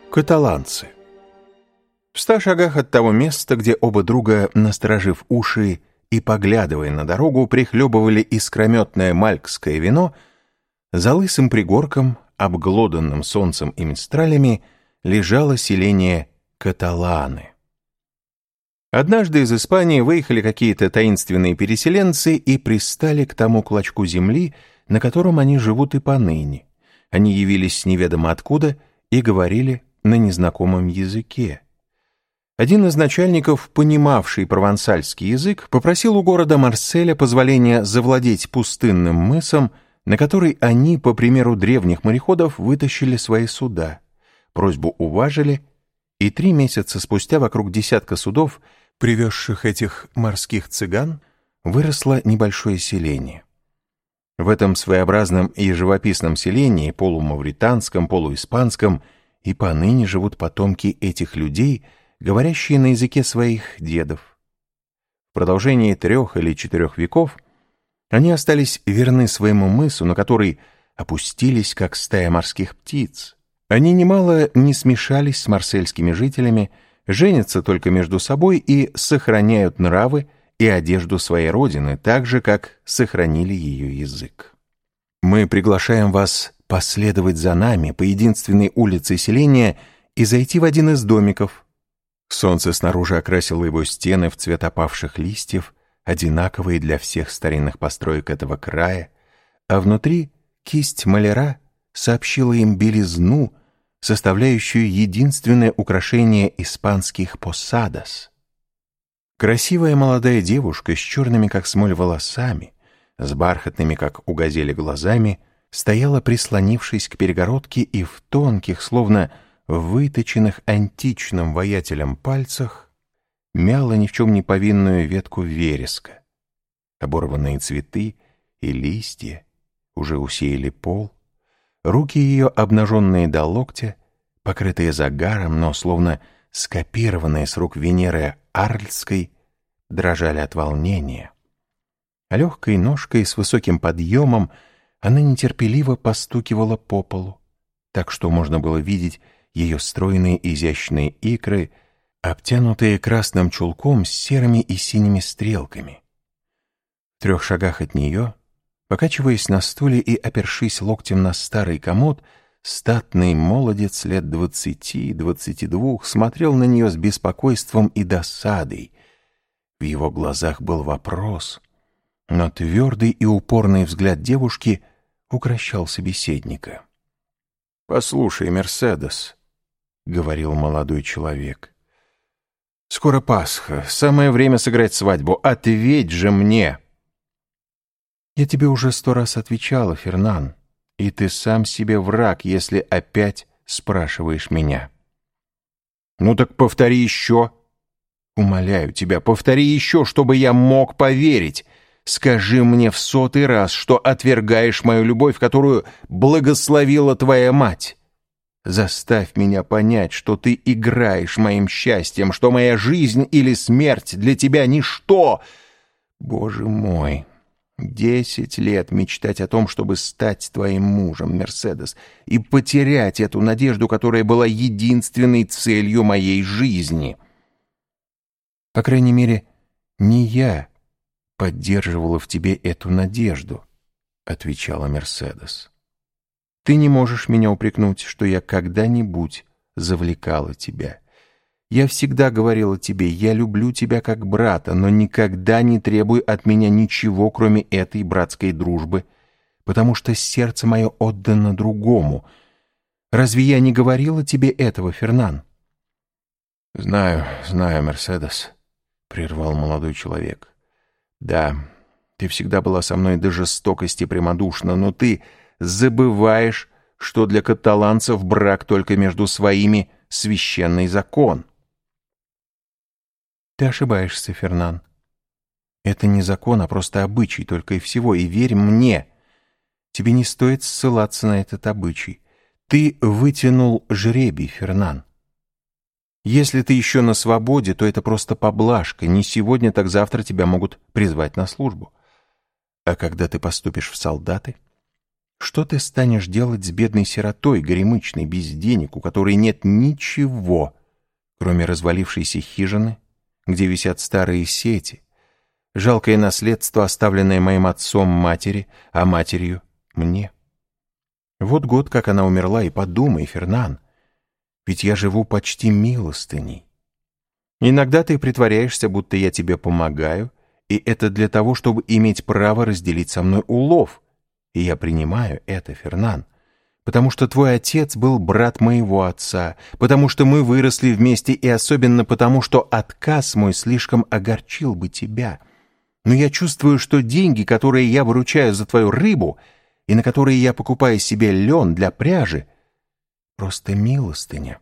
Каталанцы. В 100 шагах от того места, где оба друга, насторожив уши и поглядывая на дорогу, прихлебывали искрометное малькское вино, за лысым пригорком, обглоданным солнцем и мистралями, лежало селение Каталаны. Однажды из Испании выехали какие-то таинственные переселенцы и пристали к тому клочку земли, на котором они живут и поныне. Они явились неведомо откуда и говорили на незнакомом языке. Один из начальников, понимавший провансальский язык, попросил у города Марселя позволения завладеть пустынным мысом, на который они, по примеру древних мореходов, вытащили свои суда. Просьбу уважили, и 3 месяца спустя вокруг десятка судов, привезших этих морских цыган, выросло небольшое селение. В этом своеобразном и живописном селении, полумавританском, полуиспанском, и поныне живут потомки этих людей, говорящие на языке своих дедов. В продолжении 3 или 4 веков они остались верны своему мысу, на который опустились, как стая морских птиц. Они немало не смешались с марсельскими жителями, женятся только между собой и сохраняют нравы и одежду своей родины, так же, как сохранили ее язык. Мы приглашаем вас последовать за нами по единственной улице селения и зайти в один из домиков. Солнце снаружи окрасило его стены в цвет опавших листьев, одинаковые для всех старинных построек этого края, а внутри кисть маляра сообщила им белизну, составляющую единственное украшение испанских посадос. Красивая молодая девушка с черными, как смоль, волосами, с бархатными, как у газели, глазами, стояла, прислонившись к перегородке, и в тонких, словно выточенных античным воятелем пальцах, мяла ни в чем не повинную ветку вереска. Оборванные цветы и листья уже усеяли пол, руки ее, обнаженные до локтя, покрытые загаром, но словно скопированные с рук Венеры Арльской, дрожали от волнения. А легкой ножкой с высоким подъемом она нетерпеливо постукивала по полу, так что можно было видеть ее стройные изящные икры, обтянутые красным чулком с серыми и синими стрелками. В 3 шагах от нее, покачиваясь на стуле и опершись локтем на старый комод, статный молодец лет 20-22 смотрел на нее с беспокойством и досадой. В его глазах был вопрос, но твердый и упорный взгляд девушки укрощал собеседника. «Послушай, Мерседес», — говорил молодой человек, — «скоро Пасха, самое время сыграть свадьбу. Ответь же мне!» «Я тебе уже 100 раз отвечала, Фернан, и ты сам себе враг, если опять спрашиваешь меня». «Ну так повтори еще. Умоляю тебя, повтори еще, чтобы я мог поверить. Скажи мне в 100-й раз, что отвергаешь мою любовь, которую благословила твоя мать. Заставь меня понять, что ты играешь моим счастьем, что моя жизнь или смерть для тебя ничто. Боже мой, 10 лет мечтать о том, чтобы стать твоим мужем, Мерседес, и потерять эту надежду, которая была единственной целью моей жизни. По крайней мере, не я поддерживала в тебе эту надежду, — отвечала Мерседес. Ты не можешь меня упрекнуть, что я когда-нибудь завлекала тебя. Я всегда говорила тебе, я люблю тебя как брата, но никогда не требуй от меня ничего, кроме этой братской дружбы, потому что сердце мое отдано другому. Разве я не говорила тебе этого, Фернан? Знаю, Мерседес, — прервал молодой человек. Да, ты всегда была со мной до жестокости прямодушна, но ты забываешь, что для каталанцев брак только между своими священный закон. Ты ошибаешься, Фернан. Это не закон, а просто обычай, только и всего. И верь мне, тебе не стоит ссылаться на этот обычай. Ты вытянул жребий, Фернан. Если ты еще на свободе, то это просто поблажка. Не сегодня, так завтра тебя могут призвать на службу. А когда ты поступишь в солдаты, Что ты станешь делать с бедной сиротой, горемычной, без денег, у которой нет ничего, кроме развалившейся хижины, где висят старые сети, жалкое наследство, оставленное моим отцом матери, а матерью мне? Вот год, как она умерла, и подумай, Фернан, ведь я живу почти милостыней. Иногда ты притворяешься, будто я тебе помогаю, и это для того, чтобы иметь право разделить со мной улов. И я принимаю это, Фернан, потому что твой отец был брат моего отца, потому что мы выросли вместе, и особенно потому, что отказ мой слишком огорчил бы тебя. Но я чувствую, что деньги, которые я выручаю за твою рыбу, и на которые я покупаю себе лен для пряжи, просто милостыня.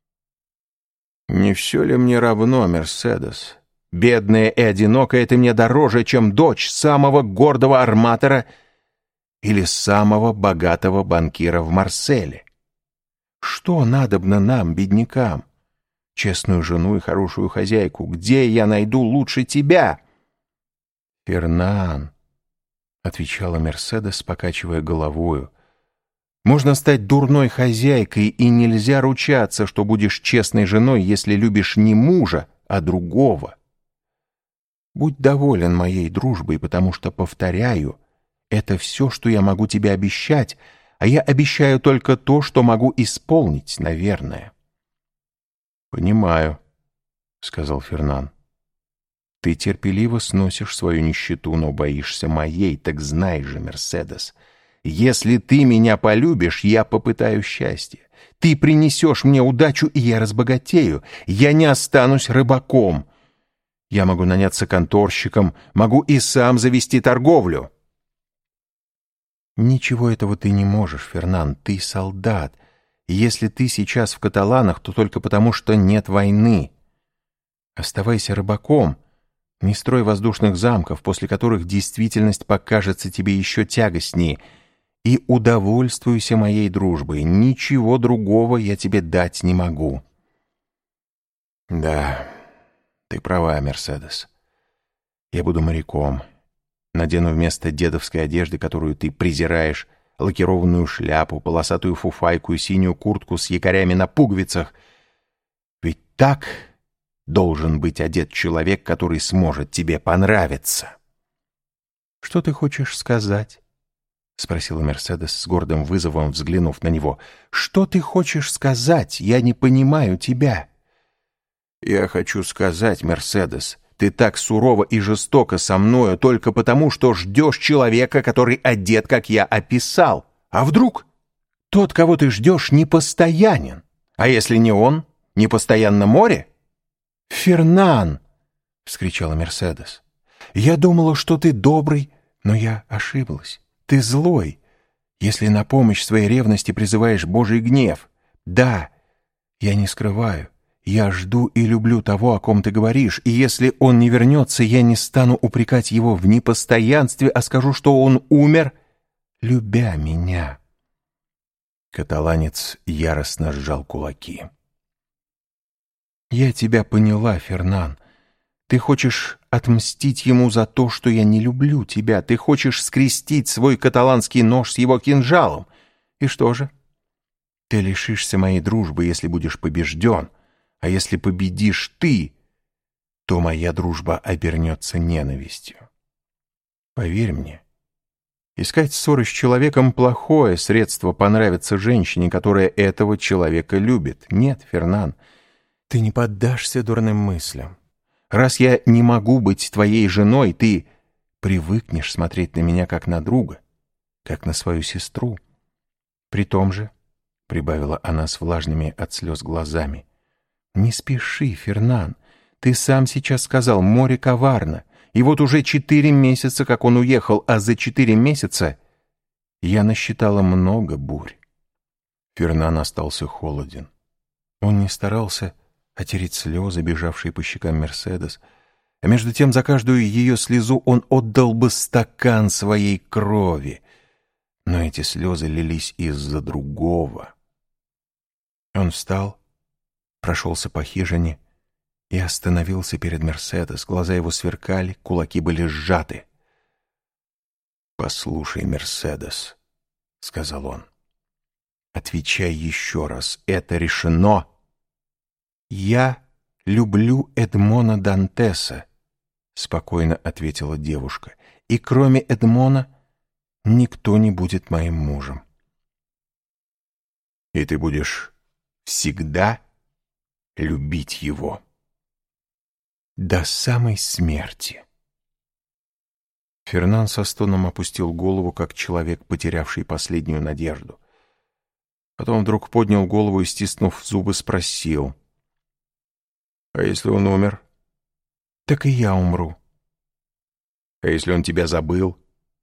Не все ли мне равно, Мерседес? Бедная и одинокая ты мне дороже, чем дочь самого гордого арматора или самого богатого банкира в Марселе. Что надобно нам, беднякам? Честную жену и хорошую хозяйку. Где я найду лучше тебя? Фернан, — отвечала Мерседес, покачивая головою, — можно стать дурной хозяйкой, и нельзя ручаться, что будешь честной женой, если любишь не мужа, а другого. Будь доволен моей дружбой, потому что, повторяю, это все, что я могу тебе обещать, а я обещаю только то, что могу исполнить, наверное. — Понимаю, — сказал Фернан. — Ты терпеливо сносишь свою нищету, но боишься моей, так знай же, Мерседес, если ты меня полюбишь, я попытаю счастье. Ты принесешь мне удачу, и я разбогатею. Я не останусь рыбаком. Я могу наняться конторщиком, могу и сам завести торговлю. Ничего этого ты не можешь, Фернан, ты солдат. И если ты сейчас в Каталанах, то только потому, что нет войны. Оставайся рыбаком, не строй воздушных замков, после которых действительность покажется тебе еще тягостнее, и удовольствуйся моей дружбой. Ничего другого я тебе дать не могу. Да, ты права, Мерседес. Я буду моряком. Надену вместо дедовской одежды, которую ты презираешь, лакированную шляпу, полосатую фуфайку и синюю куртку с якорями на пуговицах. Ведь так должен быть одет человек, который сможет тебе понравиться. — Что ты хочешь сказать? — спросила Мерседес с гордым вызовом, взглянув на него. — Что ты хочешь сказать? Я не понимаю тебя. — Я хочу сказать, Мерседес, ты так сурово и жестоко со мною только потому, что ждешь человека, который одет, как я описал. А вдруг тот, кого ты ждешь, непостоянен? А если не он, непостоянно море? — Фернан! — вскричала Мерседес. — Я думала, что ты добрый, но я ошиблась. Ты злой, если на помощь своей ревности призываешь Божий гнев. Да, я не скрываю. Я жду и люблю того, о ком ты говоришь, и если он не вернется, я не стану упрекать его в непостоянстве, а скажу, что он умер, любя меня. Каталанец яростно сжал кулаки. Я тебя поняла, Фернан. Ты хочешь отмстить ему за то, что я не люблю тебя. Ты хочешь скрестить свой каталанский нож с его кинжалом. И что же? Ты лишишься моей дружбы, если будешь побежден. А если победишь ты, то моя дружба обернется ненавистью. Поверь мне, искать ссоры с человеком — плохое средство понравиться женщине, которая этого человека любит. Нет, Фернан, ты не поддашься дурным мыслям. Раз я не могу быть твоей женой, ты привыкнешь смотреть на меня как на друга, как на свою сестру. При том же, — прибавила она с влажными от слез глазами, — не спеши, Фернан. Ты сам сейчас сказал, море коварно. И вот уже 4 месяца, как он уехал, а за 4 месяца я насчитала много бурь. Фернан остался холоден. Он не старался отереть слезы, бежавшие по щекам Мерседес, а между тем за каждую ее слезу он отдал бы стакан своей крови. Но эти слезы лились из-за другого. Он встал, прошелся по хижине и остановился перед Мерседес. Глаза его сверкали, кулаки были сжаты. «Послушай, Мерседес», — сказал он. «Отвечай еще раз. Это решено». «Я люблю Эдмона Дантеса», — спокойно ответила девушка. «И кроме Эдмона никто не будет моим мужем». «И ты будешь всегда любить его до самой смерти». Фернан со стоном опустил голову, как человек, потерявший последнюю надежду. Потом вдруг поднял голову и, стиснув зубы, спросил: «А если он умер?» «Так и я умру». «А если он тебя забыл?»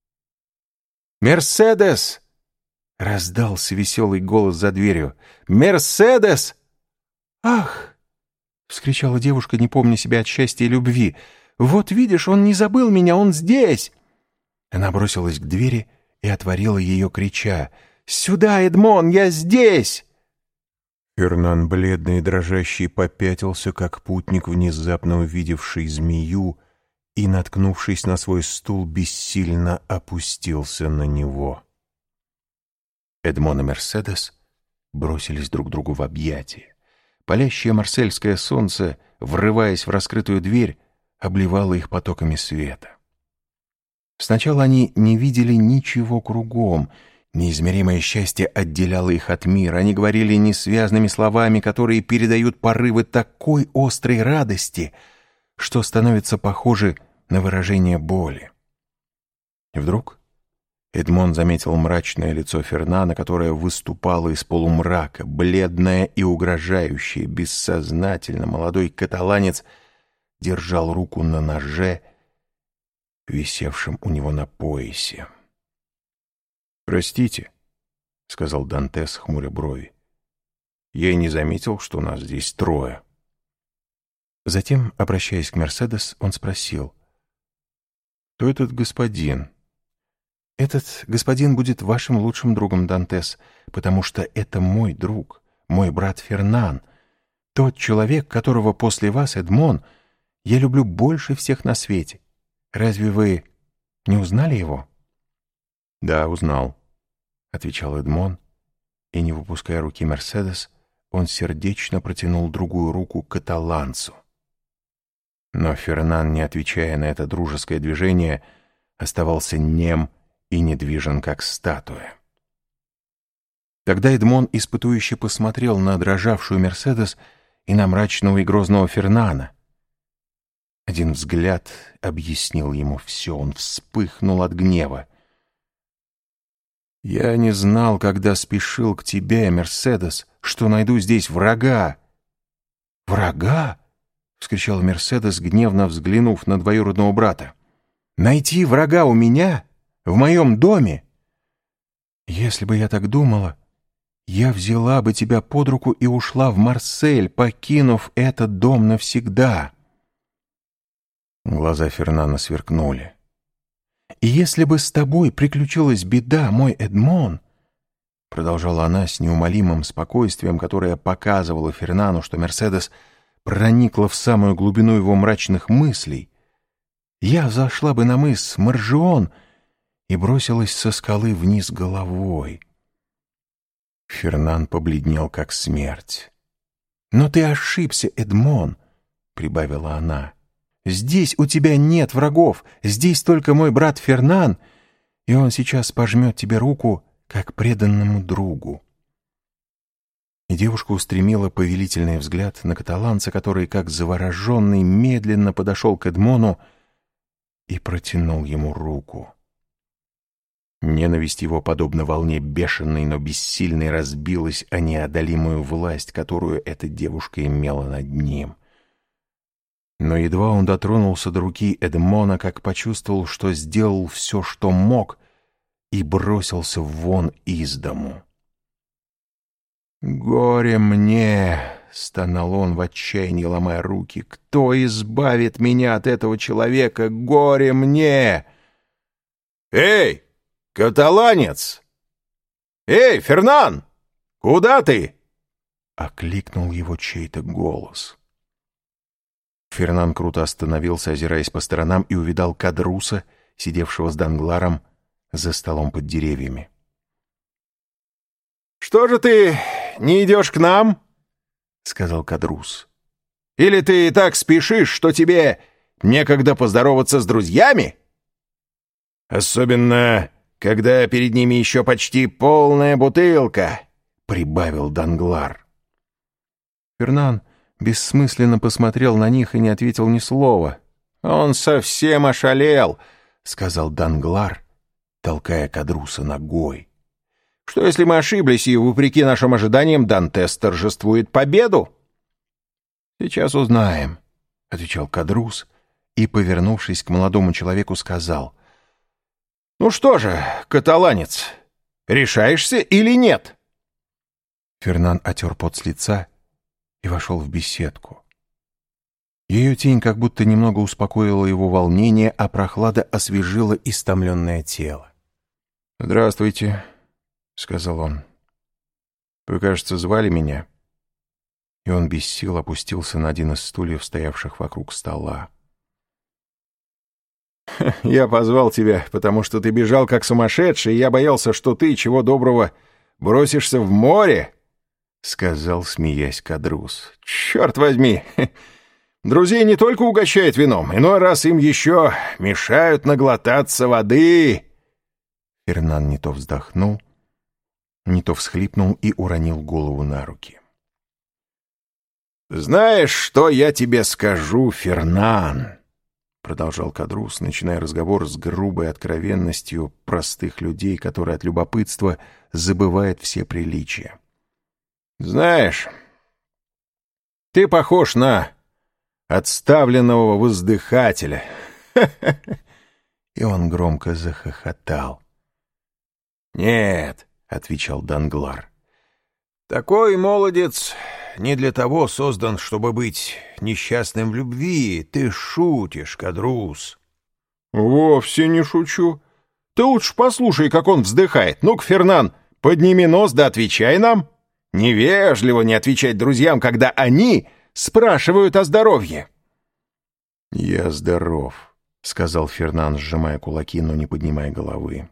«Мерседес!» — раздался веселый голос за дверью. «Мерседес!» «Ах!» — вскричала девушка, не помня себя от счастья и любви. «Вот видишь, он не забыл меня, он здесь!» Она бросилась к двери и отворила ее, крича: «Сюда, Эдмон, я здесь!» Фернан, бледный и дрожащий, попятился, как путник, внезапно увидевший змею, и, наткнувшись на свой стул, бессильно опустился на него. Эдмон и Мерседес бросились друг другу в объятия. Палящее марсельское солнце, врываясь в раскрытую дверь, обливало их потоками света. Сначала они не видели ничего кругом. Неизмеримое счастье отделяло их от мира. Они говорили несвязными словами, которые передают порывы такой острой радости, что становятся похожи на выражение боли. И вдруг Эдмон заметил мрачное лицо Фернана, которое выступало из полумрака, бледное и угрожающее. Бессознательно молодой каталанец держал руку на ноже, висевшем у него на поясе. «Простите», — сказал Дантес, хмуря брови, — «я и не заметил, что нас здесь трое». Затем, обращаясь к Мерседес, он спросил: «Кто этот господин?» «Этот господин будет вашим лучшим другом, Дантес, потому что это мой друг, мой брат Фернан, тот человек, которого после вас, Эдмон, я люблю больше всех на свете. Разве вы не узнали его?» «Да, узнал», — отвечал Эдмон, и, не выпуская руки Мерседес, он сердечно протянул другую руку каталанцу. Но Фернан, не отвечая на это дружеское движение, оставался нем и недвижен, как статуя. Тогда Эдмон испытующе посмотрел на дрожавшую Мерседес и на мрачного и грозного Фернана. Один взгляд объяснил ему все. Он вспыхнул от гнева. «Я не знал, когда спешил к тебе, Мерседес, что найду здесь врага». «Врага?» — вскричал Мерседес, гневно взглянув на двоюродного брата. «Найти врага у меня? В моем доме? Если бы я так думала, я взяла бы тебя под руку и ушла в Марсель, покинув этот дом навсегда». Глаза Фернана сверкнули. «И если бы с тобой приключилась беда, мой Эдмон, — продолжала она с неумолимым спокойствием, которое показывало Фернану, что Мерседес проникла в самую глубину его мрачных мыслей, — я взошла бы на мыс Маржион и бросилась со скалы вниз головой». Фернан побледнел, как смерть. «Но ты ошибся, Эдмон, — прибавила она. Здесь у тебя нет врагов, здесь только мой брат Фернан, и он сейчас пожмет тебе руку, как преданному другу». И девушка устремила повелительный взгляд на каталанца, который, как завороженный, медленно подошел к Эдмону и протянул ему руку. Ненависть его, подобно волне бешеной, но бессильной, разбилась о неодолимую власть, которую эта девушка имела над ним. Но едва он дотронулся до руки Эдмона, как почувствовал, что сделал все, что мог, и бросился вон из дому. «Горе мне!» — стонал он в отчаянии, ломая руки. «Кто избавит меня от этого человека? Горе мне!» «Эй, каталанец! Эй, Фернан! Куда ты?» — окликнул его чей-то голос. Фернан круто остановился, озираясь по сторонам, и увидал Кадруса, сидевшего с Дангларом за столом под деревьями. «Что же ты не идешь к нам?» — сказал Кадрус. «Или ты так спешишь, что тебе некогда поздороваться с друзьями? Особенно, когда перед ними еще почти полная бутылка», — прибавил Данглар. Фернан бессмысленно посмотрел на них и не ответил ни слова. «Он совсем ошалел», — сказал Данглар, толкая Кадруса ногой. «Что, если мы ошиблись, и, вопреки нашим ожиданиям, Дантес торжествует победу?» «Сейчас узнаем», — отвечал Кадрус и, повернувшись к молодому человеку, сказал: «Ну что же, каталанец, решаешься или нет?» Фернан отер пот с лица и вошел в беседку. Ее тень как будто немного успокоила его волнение, а прохлада освежила истомленное тело. «Здравствуйте», — сказал он. «Вы, кажется, звали меня?» И он без сил опустился на один из стульев, стоявших вокруг стола. «Я позвал тебя, потому что ты бежал как сумасшедший, и я боялся, что ты, чего доброго, бросишься в море», — сказал, смеясь, Кадрус. «Черт возьми! Друзей не только угощают вином, иной раз им еще мешают наглотаться воды». Фернан не то вздохнул, не то всхлипнул и уронил голову на руки. «Знаешь, что я тебе скажу, Фернан?» — продолжал Кадрус, начиная разговор с грубой откровенностью простых людей, которые от любопытства забывают все приличия. «Знаешь, ты похож на отставленного воздыхателя». И он громко захохотал. «Нет», — отвечал Данглар, — «такой молодец не для того создан, чтобы быть несчастным в любви. Ты шутишь, Кадрус». «Вовсе не шучу. Ты лучше послушай, как он вздыхает. Ну-ка, Фернан, подними нос да отвечай нам. Невежливо не отвечать друзьям, когда они спрашивают о здоровье». «Я здоров», — сказал Фернан, сжимая кулаки, но не поднимая головы.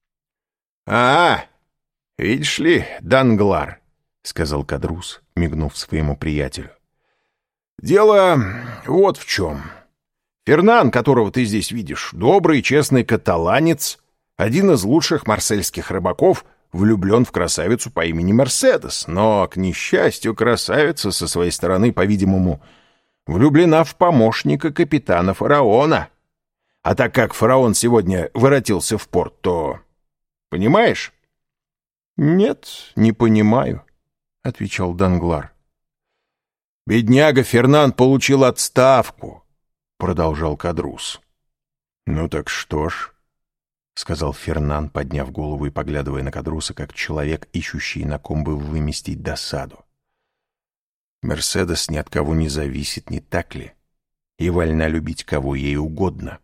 Видишь ли, Данглар», — сказал Кадрус, мигнув своему приятелю. «Дело вот в чем. Фернан, которого ты здесь видишь, добрый и честный каталанец, один из лучших марсельских рыбаков, влюблен в красавицу по имени Мерседес, но, к несчастью, красавица со своей стороны, по-видимому, влюблена в помощника капитана Фараона. А так как Фараон сегодня воротился в порт, то... Понимаешь?» «Нет, не понимаю», — отвечал Данглар. «Бедняга Фернан получил отставку», — продолжал Кадрус. «Ну так что ж», — сказал Фернан, подняв голову и поглядывая на Кадруса, как человек, ищущий, на ком бы выместить досаду. «Мерседес ни от кого не зависит, не так ли? И вольна любить кого ей угодно».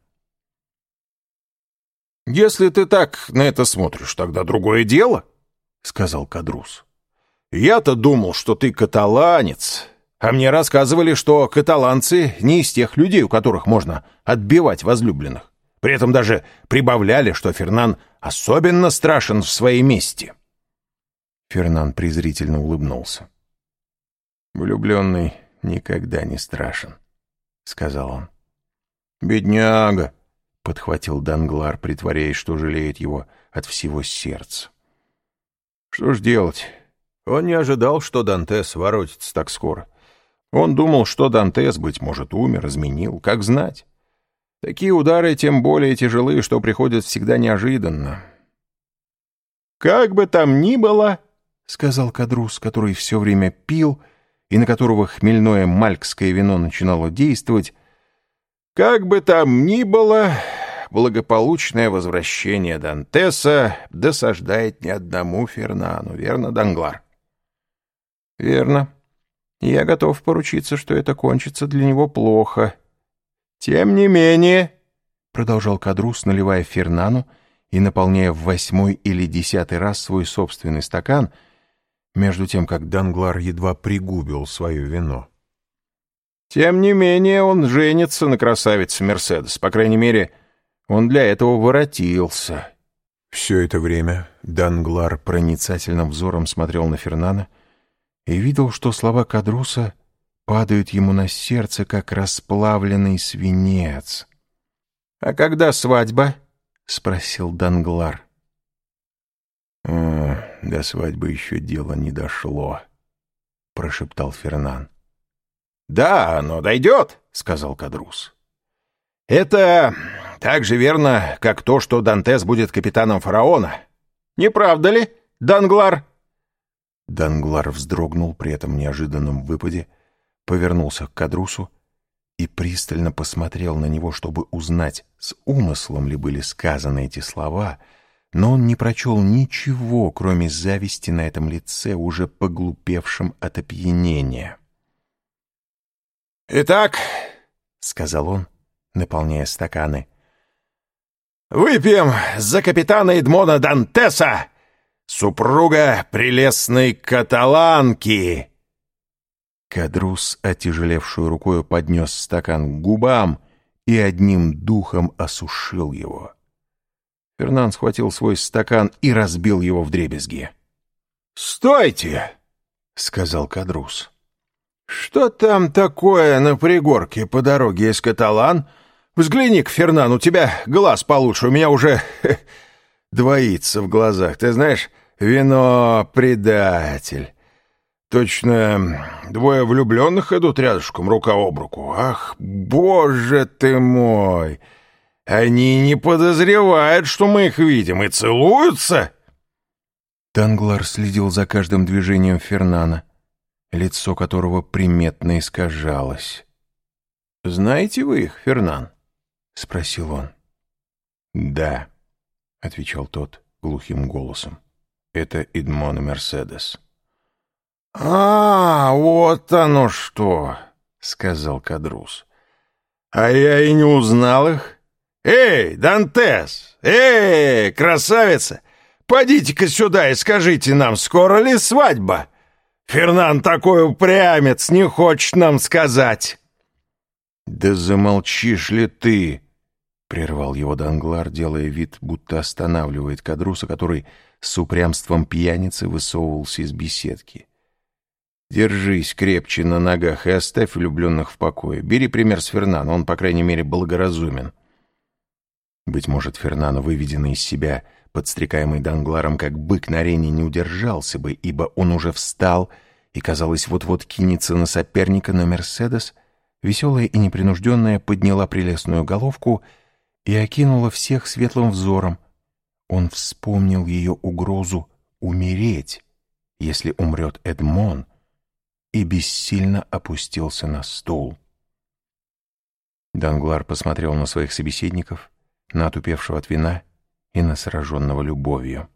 «Если ты так на это смотришь, тогда другое дело», — сказал Кадрус. «Я-то думал, что ты каталанец, а мне рассказывали, что каталанцы не из тех людей, у которых можно отбивать возлюбленных. При этом даже прибавляли, что Фернан особенно страшен в своей мести». Фернан презрительно улыбнулся. «Влюбленный никогда не страшен», — сказал он. «Бедняга», — подхватил Данглар, притворяясь, что жалеет его от всего сердца. «Что ж делать? Он не ожидал, что Дантес воротится так скоро. Он думал, что Дантес, быть может, умер, изменил, как знать. Такие удары тем более тяжелые, что приходят всегда неожиданно». «Как бы там ни было, — сказал Кадрус, который все время пил и на которого хмельное малькское вино начинало действовать, — как бы там ни было, благополучное возвращение Дантеса досаждает ни одному Фернану, верно, Данглар?» «Верно. Я готов поручиться, что это кончится для него плохо. Тем не менее, — продолжал Кадрус, наливая Фернану и наполняя в 8-й или 10-й раз свой собственный стакан, между тем, как Данглар едва пригубил свое вино. Тем не менее, он женится на красавице Мерседес. По крайней мере, он для этого воротился. Все это время Данглар проницательным взором смотрел на Фернана и видел, что слова Кадруса падают ему на сердце, как расплавленный свинец. «А когда свадьба?» — спросил Данглар. «До свадьбы еще дело не дошло», — прошептал Фернан. «Да, оно дойдет», — сказал Кадрус. «Это так же верно, как то, что Дантес будет капитаном фараона. Не правда ли, Данглар?» Данглар вздрогнул при этом неожиданном выпаде, повернулся к Кадрусу и пристально посмотрел на него, чтобы узнать, с умыслом ли были сказаны эти слова, но он не прочел ничего, кроме зависти на этом лице, уже поглупевшем от опьянения. «Итак», — сказал он, наполняя стаканы, — «выпьем за капитана Эдмона Дантеса, супруга прелестной каталанки». Кадрус, отяжелевшую рукою, поднес стакан к губам и одним духом осушил его. Фернан схватил свой стакан и разбил его вдребезги. «Стойте!» — сказал Кадрус. «Что там такое на пригорке по дороге из Каталан? Взгляни-ка, Фернан, у тебя глаз получше, у меня уже двоится в глазах. Ты знаешь, вино — предатель. Точно двое влюбленных идут рядышком, рука об руку. Ах, боже ты мой! Они не подозревают, что мы их видим, и целуются!» Данглар следил за каждым движением Фернана, лицо которого приметно искажалось. «Знаете вы их, Фернан?» — спросил он. «Да», — отвечал тот глухим голосом. «Это Эдмон и Мерседес». Вот оно что!» — сказал Кадрус. «А я и не узнал их. Эй, Дантес! Эй, красавица! Подите-ка сюда и скажите нам, скоро ли свадьба? Фернан такой упрямец, не хочет нам сказать». «Да замолчишь ли ты?» — прервал его Данглар, делая вид, будто останавливает Кадруса, который с упрямством пьяницы высовывался из беседки. «Держись крепче на ногах и оставь влюбленных в покое. Бери пример с Фернана, он, по крайней мере, благоразумен». Быть может, Фернан, выведенный из себя, подстрекаемый Дангларом, как бык на арене, не удержался бы, ибо он уже встал и, казалось, вот-вот кинется на соперника, но Мерседес, веселая и непринужденная, подняла прелестную головку и окинула всех светлым взором. Он вспомнил ее угрозу умереть, если умрет Эдмон, и бессильно опустился на стул. Данглар посмотрел на своих собеседников, на отупевшего от вина и на сраженного любовью.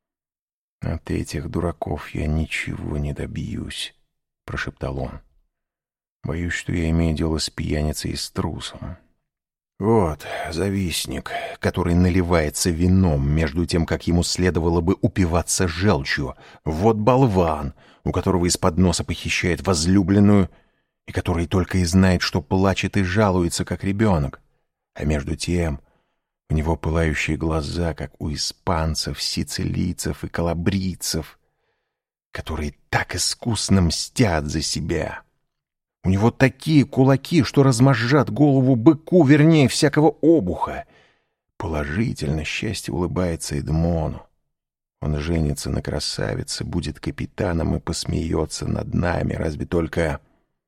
«От этих дураков я ничего не добьюсь», — прошептал он. «Боюсь, что я имею дело с пьяницей и с трусом. Вот завистник, который наливается вином, между тем, как ему следовало бы упиваться желчью. Вот болван, у которого из-под носа похищает возлюбленную, и который только и знает, что плачет и жалуется, как ребенок. А между тем у него пылающие глаза, как у испанцев, сицилийцев и калабрийцев, которые так искусно мстят за себя. У него такие кулаки, что размозжат голову быку, вернее, всякого обуха. Положительно счастье улыбается Эдмону. Он женится на красавице, будет капитаном и посмеется над нами. Разве только...»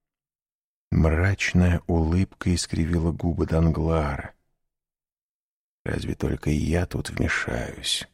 Мрачная улыбка искривила губы Данглара. «Разве только я тут вмешаюсь?»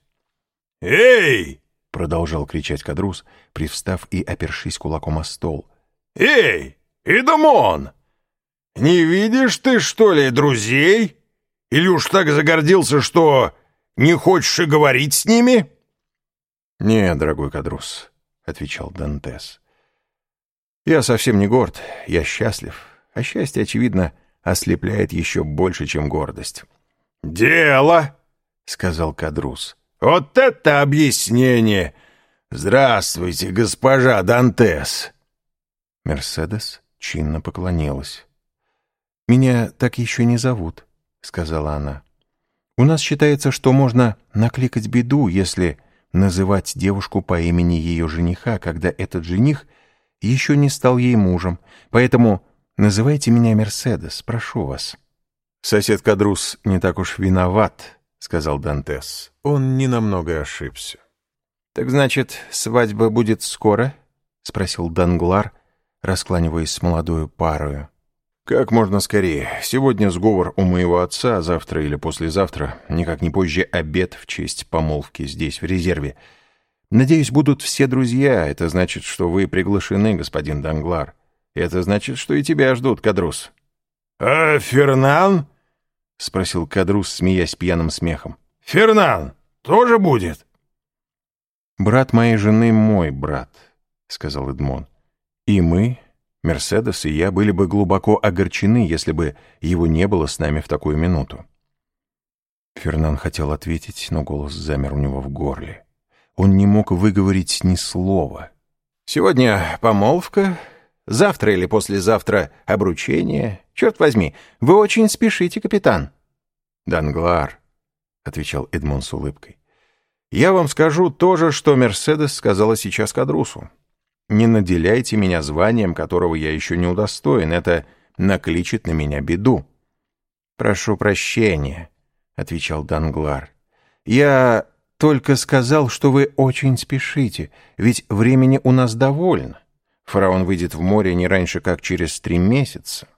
«Эй!» — продолжал кричать Кадрус, привстав и опершись кулаком о стол. «Эй! Эдмон! Не видишь ты, что ли, друзей? Или уж так загордился, что не хочешь и говорить с ними?» «Нет, дорогой Кадрус», — отвечал Дантес. «Я совсем не горд, я счастлив, а счастье, очевидно, ослепляет еще больше, чем гордость». «Дело!» — сказал Кадрус. «Вот это объяснение! Здравствуйте, госпожа Дантес!» Мерседес чинно поклонилась. «Меня так еще не зовут», — сказала она. У нас считается, что можно накликать беду, если называть девушку по имени ее жениха, когда этот жених еще не стал ей мужем. Поэтому называйте меня Мерседес, прошу вас». «Сосед Кадрус не так уж виноват», — сказал Дантес. «Он ненамного ошибся». «Так значит, свадьба будет скоро?» — спросил Данглар, раскланиваясь с молодою парою. «Как можно скорее. Сегодня сговор у моего отца, а завтра или послезавтра, никак не позже, обед в честь помолвки здесь, в резерве. Надеюсь, будут все друзья. Это значит, что вы приглашены, господин Данглар. Это значит, что и тебя ждут, Кадрус». «А Фернан?» — спросил Кадрус, смеясь пьяным смехом. «Фернан тоже будет?» «Брат моей жены мой брат», — сказал Эдмон. «И мы, Мерседес и я, были бы глубоко огорчены, если бы его не было с нами в такую минуту». Фернан хотел ответить, но голос замер у него в горле. Он не мог выговорить ни слова. «Сегодня помолвка, завтра или послезавтра обручение. Черт возьми, вы очень спешите, капитан». «Данглар», — отвечал Эдмон с улыбкой, — «я вам скажу то же, что Мерседес сказала сейчас Кадрусу. Не наделяйте меня званием, которого я еще не удостоен. Это накличет на меня беду». «Прошу прощения», — отвечал Данглар. «Я только сказал, что вы очень спешите, ведь времени у нас довольно. Фараон выйдет в море не раньше, как через 3 месяца».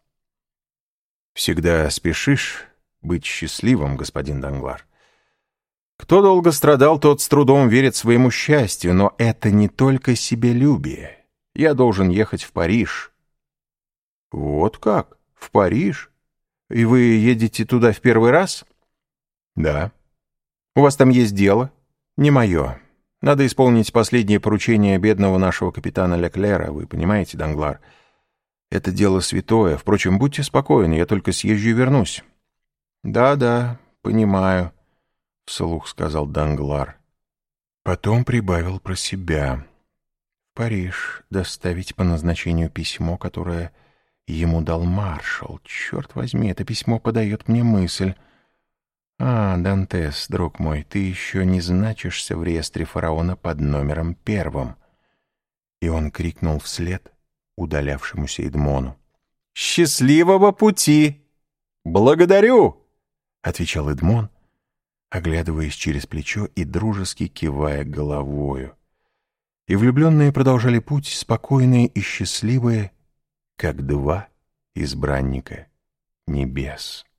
«Всегда спешишь быть счастливым, господин Данглар. Кто долго страдал, тот с трудом верит своему счастью, но это не только себелюбие. Я должен ехать в Париж». «Вот как? В Париж? И вы едете туда в первый раз?» «Да». «У вас там есть дело?» «Не мое. Надо исполнить последнее поручение бедного нашего капитана Леклера, вы понимаете, Данглар? Это дело святое. Впрочем, будьте спокойны, я только съезжу и вернусь». «Да, понимаю», — вслух сказал Данглар. Потом прибавил про себя. В Париж доставить по назначению письмо, которое ему дал маршал. Черт возьми, это письмо подает мне мысль. «А, Дантес, друг мой, ты еще не значишься в реестре фараона под номером 1». И он крикнул вслед удалявшемуся Эдмону: «Счастливого пути! Благодарю!» — отвечал Эдмон, оглядываясь через плечо и дружески кивая головою. И влюбленные продолжали путь, спокойные и счастливые, как 2 избранника небес.